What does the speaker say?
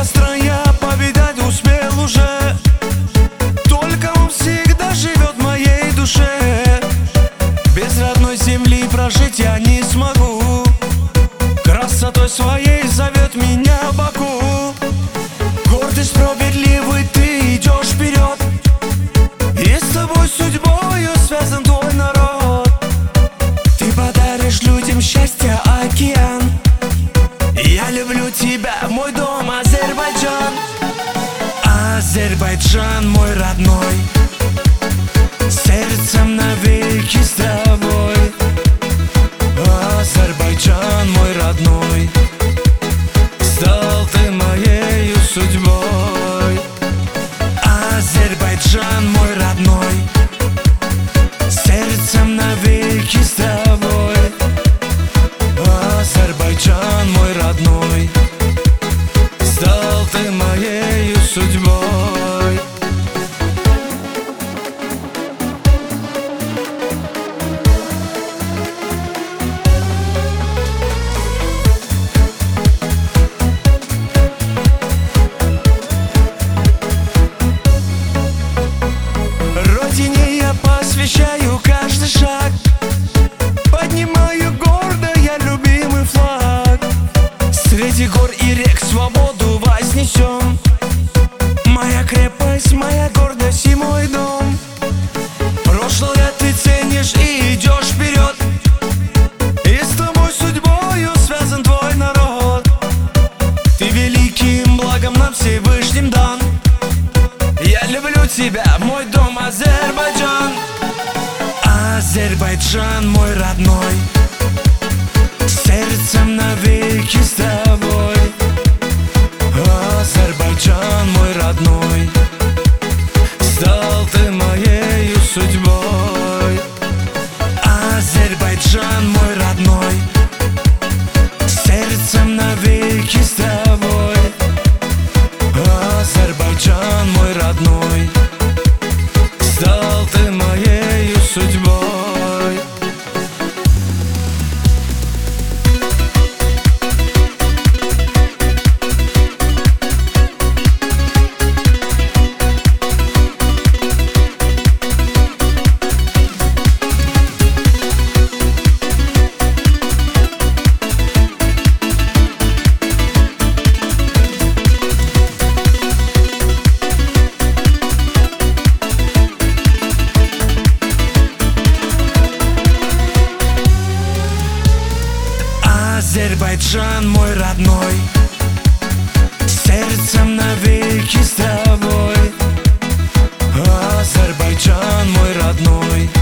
Сколько стран я повидать успел уже, только он всегда живет в моей душе. Без родной земли прожить я не смогу, красотой своей зовет меня Баку. Гордый, справедливый, ты идешь вперед, и с тобой судьбою связан твой народ. Ты подаришь людям счастье, океан. Я люблю тебя, мой дом, Азербайджан. Азербайджан мой родной, сердцем навеки с тобой. Азербайджан мой родной, стал ты моею судьбой. Азербайджан мой родной, сердцем навеки с тобой. Азербайджан мой родной, стал ты моею судьбой. Родине я посвящаю каждый шаг, поднимаю гордо я любимый флаг. Среди гор и рек свободу вознесем. Моя крепость, моя гордость и мой дом. Прошлое ты ценишь и идешь вперед, и с тобой судьбою связан твой народ. Ты великим благом нам Всевышним дан. Я люблю тебя, мой дом, Азербайджан. Азербайджан мой родной, сердцем навеки с тобой. Азербайджан мой родной, стал ты моею судьбой. Азербайджан мой родной, сердцем навеки с тобой. Азербайджан мой родной, стал ты моею судьбой. Азербайджан мой родной, сердцем навеки с тобой. Азербайджан мой родной,